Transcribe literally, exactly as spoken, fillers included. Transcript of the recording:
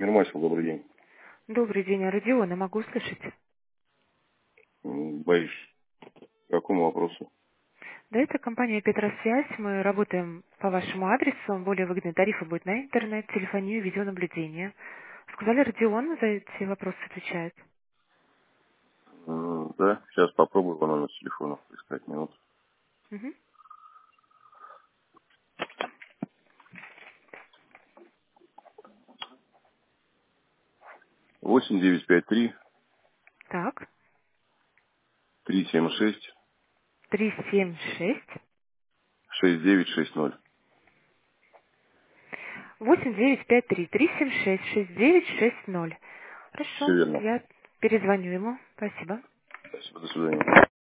Мирмасил, добрый день. Добрый день, а Родиона могу услышать? М, Боюсь. По какому вопросу? Да, это компания Петросвязь. Мы работаем по вашему адресу. Более выгодные тарифы будут на интернет, телефонию, видеонаблюдение. Сказали, Родион за эти вопросы отвечает. М, Да, сейчас попробую по номеру телефона поискать минут. Мгм. восемь девять пять три Так, три семь шесть три семь шесть шесть девять шесть ноль. восемь девять пять три три семь шесть шесть девять шесть ноль. Все Хорошо, верно. я перезвоню ему. Спасибо. Спасибо, до свидания.